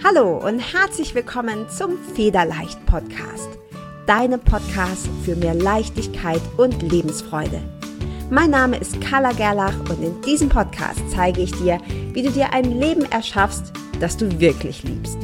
Hallo und herzlich willkommen zum Federleicht Podcast, deinem Podcast für mehr Leichtigkeit und Lebensfreude. Mein Name ist Carla Gerlach und in diesem Podcast zeige ich dir, wie du dir ein Leben erschaffst, das du wirklich liebst.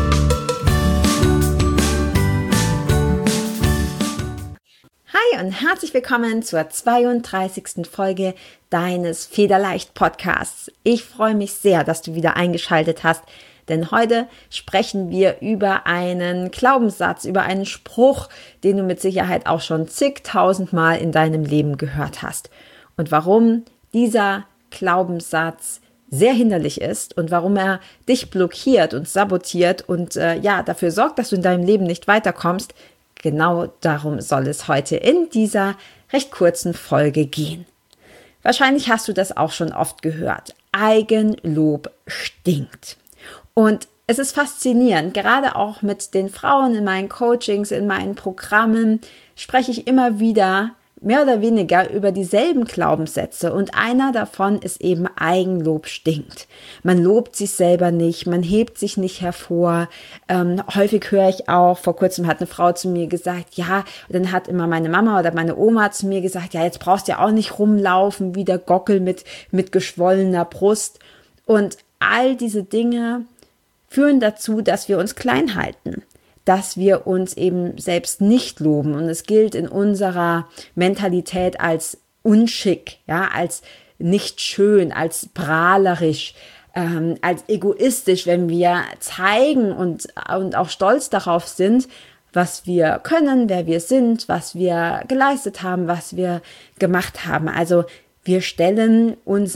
Hi und herzlich willkommen zur 32. Folge deines Federleicht Podcasts. Ich freue mich sehr, dass du wieder eingeschaltet hast, denn heute sprechen wir über einen Glaubenssatz, über einen Spruch, den du mit Sicherheit auch schon zigtausendmal in deinem Leben gehört hast. Und warum dieser Glaubenssatz sehr hinderlich ist und warum er dich blockiert und sabotiert und dafür sorgt, dass du in deinem Leben nicht weiterkommst. Genau darum soll es heute in dieser recht kurzen Folge gehen. Wahrscheinlich hast du das auch schon oft gehört. Eigenlob stinkt. Und es ist faszinierend, gerade auch mit den Frauen in meinen Coachings, in meinen Programmen, spreche ich immer wieder mehr oder weniger über dieselben Glaubenssätze und einer davon ist eben Eigenlob stinkt. Man lobt sich selber nicht, man hebt sich nicht hervor. Häufig höre ich auch, vor kurzem hat eine Frau zu mir gesagt, ja, dann hat immer meine Mama oder meine Oma zu mir gesagt, ja, jetzt brauchst du ja auch nicht rumlaufen wie der Gockel mit geschwollener Brust. Und all diese Dinge führen dazu, dass wir uns klein halten, dass wir uns eben selbst nicht loben. Und es gilt in unserer Mentalität als unschick, ja, als nicht schön, als prahlerisch, als egoistisch, wenn wir zeigen und auch stolz darauf sind, was wir können, wer wir sind, was wir geleistet haben, was wir gemacht haben. Also wir stellen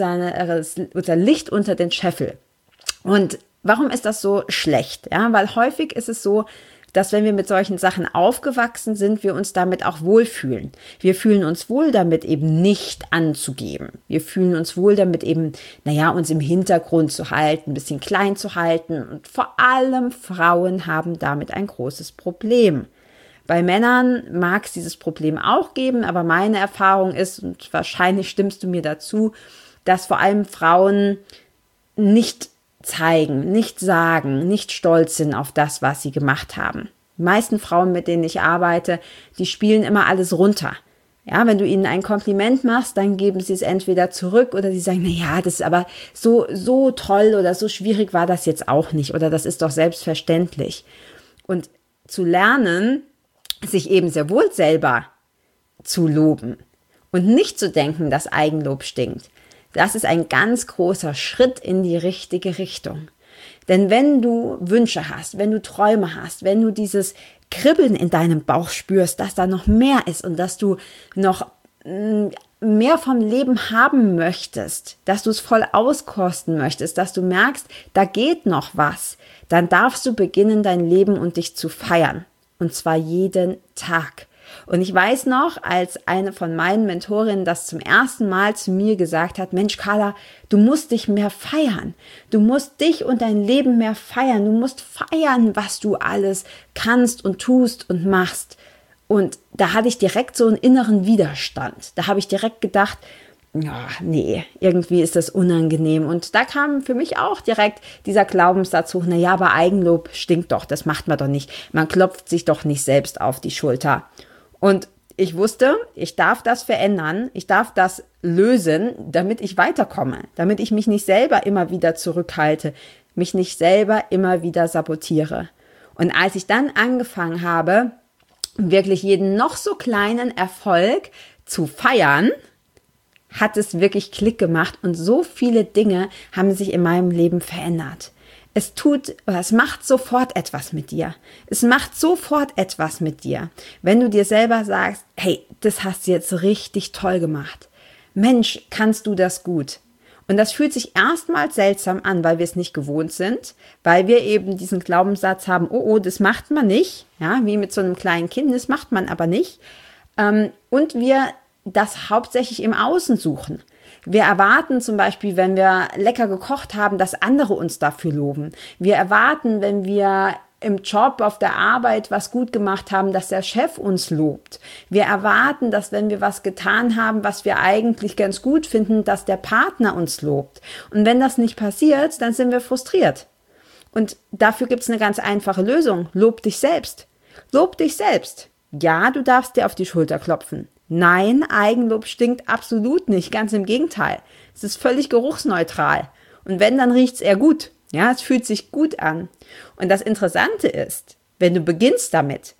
unser Licht unter den Scheffel. Und warum ist das so schlecht? Ja, weil häufig ist es so, dass wenn wir mit solchen Sachen aufgewachsen sind, wir uns damit auch wohlfühlen. Wir fühlen uns wohl damit eben nicht anzugeben. Wir fühlen uns wohl damit eben, uns im Hintergrund zu halten, ein bisschen klein zu halten. Und vor allem Frauen haben damit ein großes Problem. Bei Männern mag es dieses Problem auch geben, aber meine Erfahrung ist, und wahrscheinlich stimmst du mir dazu, dass vor allem Frauen nicht zeigen, nicht sagen, nicht stolz sind auf das, was sie gemacht haben. Die meisten Frauen, mit denen ich arbeite, die spielen immer alles runter. Ja, wenn du ihnen ein Kompliment machst, dann geben sie es entweder zurück oder sie sagen, das ist aber so toll oder so schwierig war das jetzt auch nicht oder das ist doch selbstverständlich. Und zu lernen, sich eben sehr wohl selber zu loben und nicht zu denken, dass Eigenlob stinkt. Das ist ein ganz großer Schritt in die richtige Richtung. Denn wenn du Wünsche hast, wenn du Träume hast, wenn du dieses Kribbeln in deinem Bauch spürst, dass da noch mehr ist und dass du noch mehr vom Leben haben möchtest, dass du es voll auskosten möchtest, dass du merkst, da geht noch was, dann darfst du beginnen, dein Leben und dich zu feiern. Und zwar jeden Tag. Und ich weiß noch, als eine von meinen Mentorinnen das zum ersten Mal zu mir gesagt hat, Mensch Carla, du musst dich mehr feiern. Du musst dich und dein Leben mehr feiern. Du musst feiern, was du alles kannst und tust und machst. Und da hatte ich direkt so einen inneren Widerstand. Da habe ich direkt gedacht, irgendwie ist das unangenehm. Und da kam für mich auch direkt dieser Glaubenssatz hoch, aber Eigenlob stinkt doch, das macht man doch nicht. Man klopft sich doch nicht selbst auf die Schulter. Und ich wusste, ich darf das verändern, ich darf das lösen, damit ich weiterkomme, damit ich mich nicht selber immer wieder zurückhalte, mich nicht selber immer wieder sabotiere. Und als ich dann angefangen habe, wirklich jeden noch so kleinen Erfolg zu feiern, hat es wirklich Klick gemacht und so viele Dinge haben sich in meinem Leben verändert. Es macht sofort etwas mit dir. Es macht sofort etwas mit dir, wenn du dir selber sagst, hey, das hast du jetzt richtig toll gemacht. Mensch, kannst du das gut? Und das fühlt sich erstmal seltsam an, weil wir es nicht gewohnt sind, weil wir eben diesen Glaubenssatz haben, das macht man nicht, ja, wie mit so einem kleinen Kind, das macht man aber nicht. Und wir das hauptsächlich im Außen suchen. Wir erwarten zum Beispiel, wenn wir lecker gekocht haben, dass andere uns dafür loben. Wir erwarten, wenn wir im Job, auf der Arbeit was gut gemacht haben, dass der Chef uns lobt. Wir erwarten, dass wenn wir was getan haben, was wir eigentlich ganz gut finden, dass der Partner uns lobt. Und wenn das nicht passiert, dann sind wir frustriert. Und dafür gibt es eine ganz einfache Lösung. Lob dich selbst. Lob dich selbst. Ja, du darfst dir auf die Schulter klopfen. Nein, Eigenlob stinkt absolut nicht. Ganz im Gegenteil. Es ist völlig geruchsneutral. Und wenn, dann riecht es eher gut. Ja, es fühlt sich gut an. Und das Interessante ist, wenn du beginnst damit,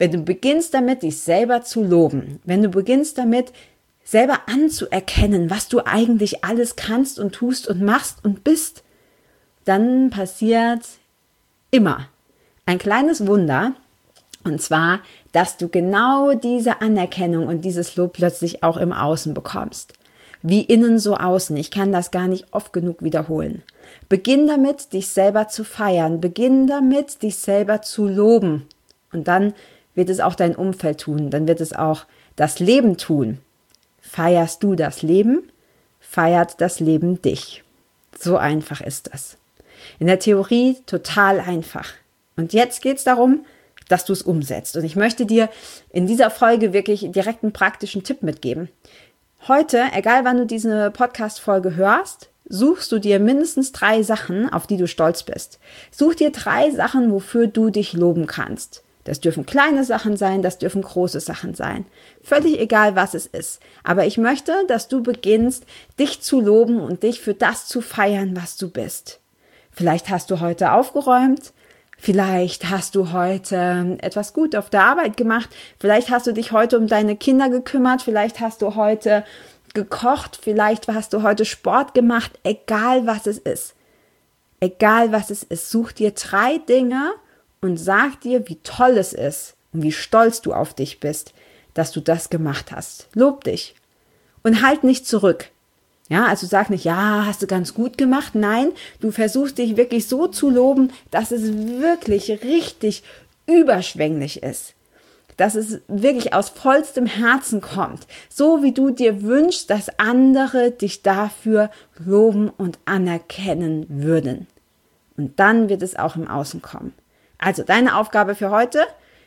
dich selber zu loben, wenn du beginnst damit, selber anzuerkennen, was du eigentlich alles kannst und tust und machst und bist, dann passiert immer ein kleines Wunder, und zwar, dass du genau diese Anerkennung und dieses Lob plötzlich auch im Außen bekommst. Wie innen so außen. Ich kann das gar nicht oft genug wiederholen. Beginn damit, dich selber zu feiern. Beginn damit, dich selber zu loben. Und dann wird es auch dein Umfeld tun. Dann wird es auch das Leben tun. Feierst du das Leben, feiert das Leben dich. So einfach ist das. In der Theorie total einfach. Und jetzt geht es darum, dass du es umsetzt. Und ich möchte dir in dieser Folge wirklich direkt einen praktischen Tipp mitgeben. Heute, egal wann du diese Podcast-Folge hörst, suchst du dir mindestens 3 Sachen, auf die du stolz bist. Such dir 3 Sachen, wofür du dich loben kannst. Das dürfen kleine Sachen sein, das dürfen große Sachen sein. Völlig egal, was es ist. Aber ich möchte, dass du beginnst, dich zu loben und dich für das zu feiern, was du bist. Vielleicht hast du heute aufgeräumt. Vielleicht hast du heute etwas gut auf der Arbeit gemacht. Vielleicht hast du dich heute um deine Kinder gekümmert. Vielleicht hast du heute gekocht. Vielleicht hast du heute Sport gemacht. Egal was es ist. Egal was es ist. Such dir 3 Dinge und sag dir, wie toll es ist und wie stolz du auf dich bist, dass du das gemacht hast. Lob dich und halt nicht zurück. Ja, also sag nicht, ja, hast du ganz gut gemacht. Nein, du versuchst dich wirklich so zu loben, dass es wirklich richtig überschwänglich ist. Dass es wirklich aus vollstem Herzen kommt. So wie du dir wünschst, dass andere dich dafür loben und anerkennen würden. Und dann wird es auch im Außen kommen. Also deine Aufgabe für heute: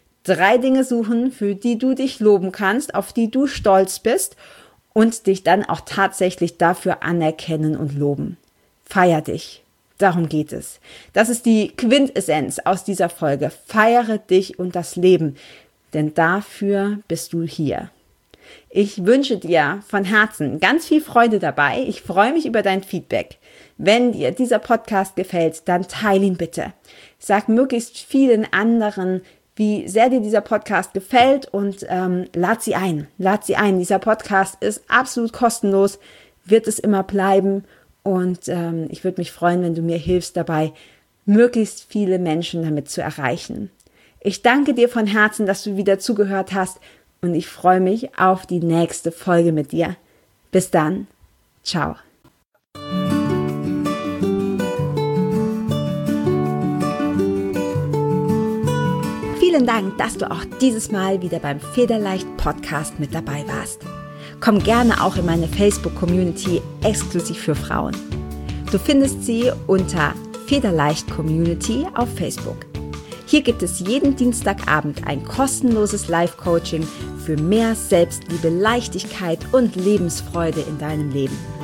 3 Dinge suchen, für die du dich loben kannst, auf die du stolz bist. Und dich dann auch tatsächlich dafür anerkennen und loben. Feier dich. Darum geht es. Das ist die Quintessenz aus dieser Folge. Feiere dich und das Leben, denn dafür bist du hier. Ich wünsche dir von Herzen ganz viel Freude dabei. Ich freue mich über dein Feedback. Wenn dir dieser Podcast gefällt, dann teile ihn bitte. Sag möglichst vielen anderen, wie sehr dir dieser Podcast gefällt und lad sie ein. Dieser Podcast ist absolut kostenlos, wird es immer bleiben und ich würde mich freuen, wenn du mir hilfst dabei, möglichst viele Menschen damit zu erreichen. Ich danke dir von Herzen, dass du wieder zugehört hast und ich freue mich auf die nächste Folge mit dir. Bis dann. Ciao. Vielen Dank, dass du auch dieses Mal wieder beim Federleicht Podcast mit dabei warst. Komm gerne auch in meine Facebook-Community exklusiv für Frauen. Du findest sie unter Federleicht Community auf Facebook. Hier gibt es jeden Dienstagabend ein kostenloses Live-Coaching für mehr Selbstliebe, Leichtigkeit und Lebensfreude in deinem Leben.